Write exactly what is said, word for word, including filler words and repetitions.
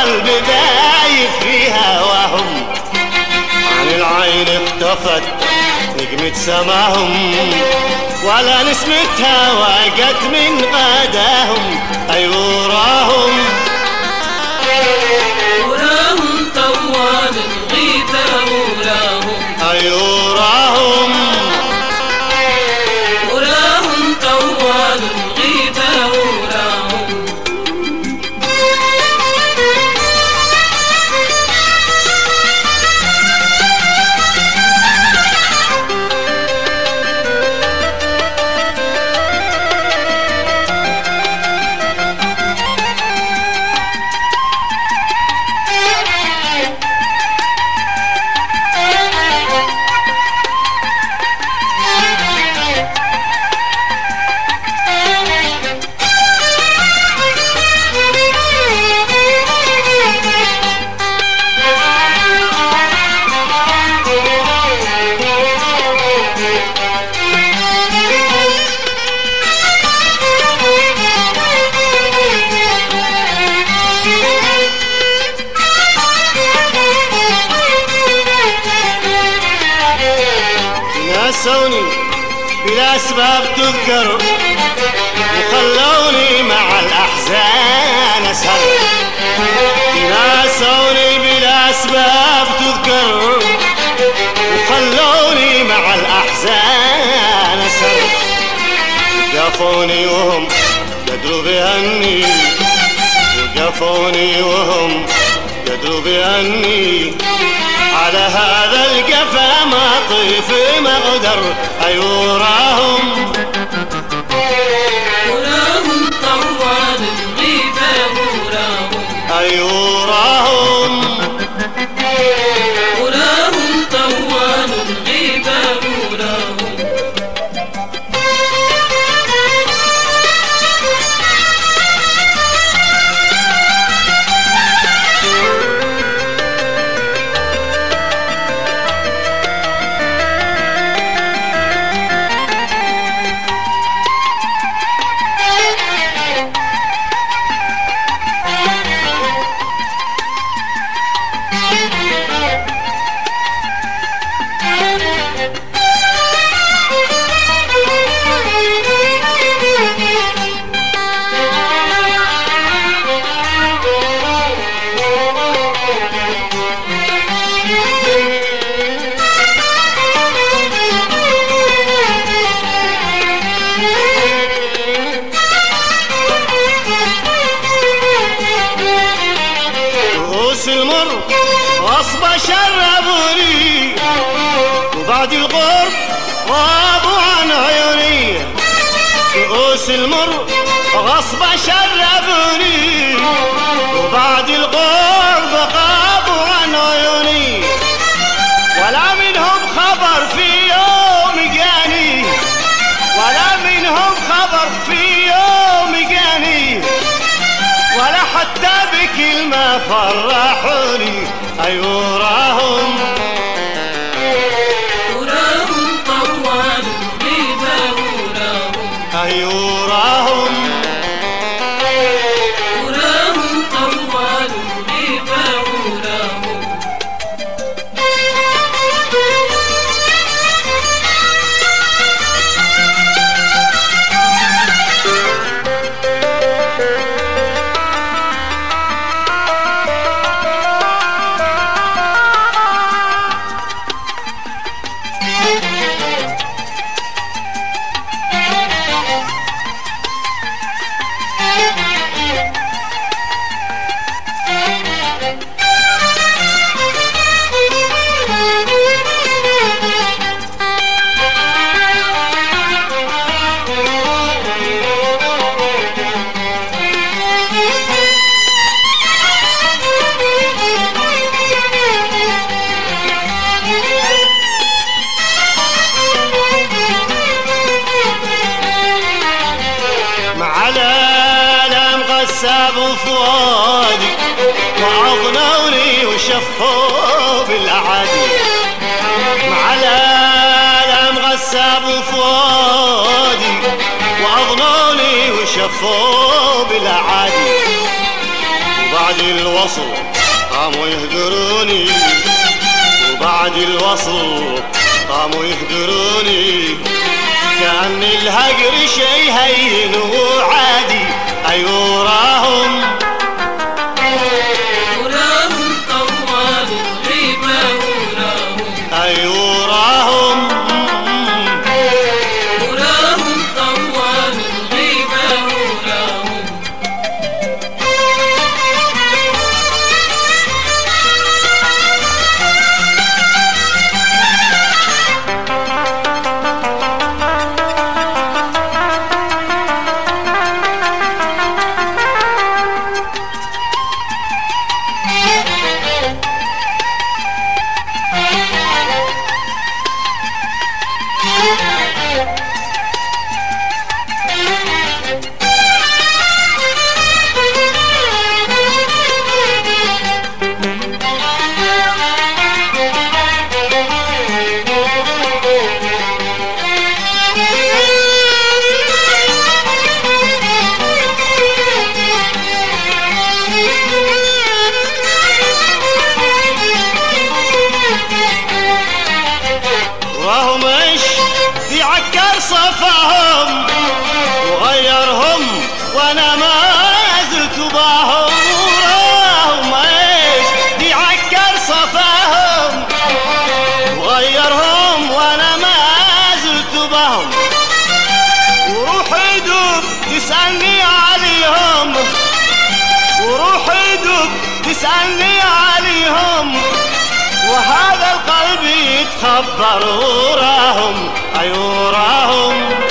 قلبي بايت فيها وهم عن العين اختفت نجمة سماهم ولا نسمتها وقت من غداهم. أيوه وراهم وراهم طوال الغيبة وراهم. أيوه وراهم وراهم طوال الغيبة وراهم. نسوني بلا أسباب تذكر وخلوني مع الأحزان أسهر. نسوني بلا أسباب تذكر وخلوني مع الأحزان أسهر. وقفوني وهم قدروا بأني وقفوني وهم قدروا بأني على هذا القفا ما طيف ما اقدر. أيوه وراهم وراهم طوال الغيبة وراهم. أيوه وراهم وراهم طوال الغيبة وراهم. المر غصب شربوني وبعد الغرب غابوا عن عيوني. كؤوس المر غصب شربوني وبعد الغرب غابوا عن عيوني. ولا منهم خبر في يوم جاني ولا منهم خبر في يوم جاني ولا حتى بكلمة فرحوني. أيوه وراهم وراهم طوال الغيبة وراهم. أيوه وراهم وراهم طوال الغيبة وراهم. سابوا فؤادي وعضنوني وشفوا بالأعادي. مع الألم غسابوا فؤادي وعضنوني وشفوا بالأعادي. وبعد الوصل قاموا يهدروني، وبعد الوصل قاموا يهدروني، كان الهجر شي هين وعادي. أيوه راهم وراهم طوال الغيبة وراهم، أيوه راهم وراهم طوال الغيبة وراهم. وراهم ايش بيعكر صفاهم وغيرهم وانا ما زلت باهم. وراهم ايش بيعكر صفاهم وغيرهم وانا ما زلت باهم، وروحي دوب تسألني عليهم، وروحي دوب تسألني عليهم، وهذا القلب يتخبر وراهم. أيوه راهم